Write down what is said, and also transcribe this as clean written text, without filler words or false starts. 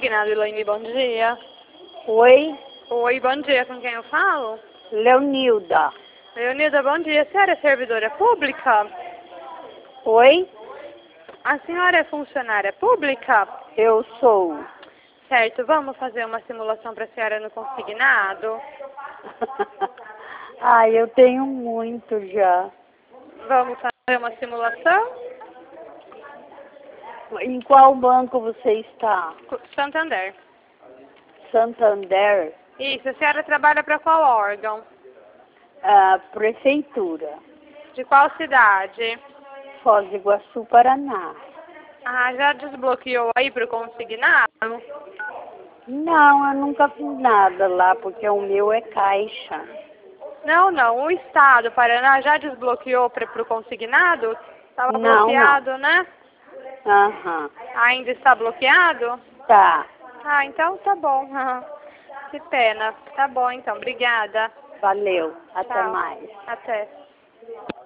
consignado, Elaine, bom dia. Oi, Oi, bom dia, com quem eu falo? Leonilda. Leonilda, bom dia. A senhora é servidora pública? Oi, A senhora é funcionária pública? eu sou. Certo, vamos fazer uma simulação para a senhora no consignado? Ai, eu tenho muito já. Vamos fazer uma simulação? Em qual banco você está? Santander. Santander? Isso, a senhora trabalha para qual órgão? Prefeitura. De qual cidade? Foz do Iguaçu, Paraná. Ah, já desbloqueou aí para o consignado? Não, eu nunca fiz nada lá, porque o meu é caixa. Não, o Estado, Paraná, já desbloqueou para o consignado? Estava bloqueado, né? Aham, Ainda está bloqueado? tá. Ah, então tá bom. Que pena. Tá bom, então. Obrigada. Valeu. Até Tchau. mais. Até.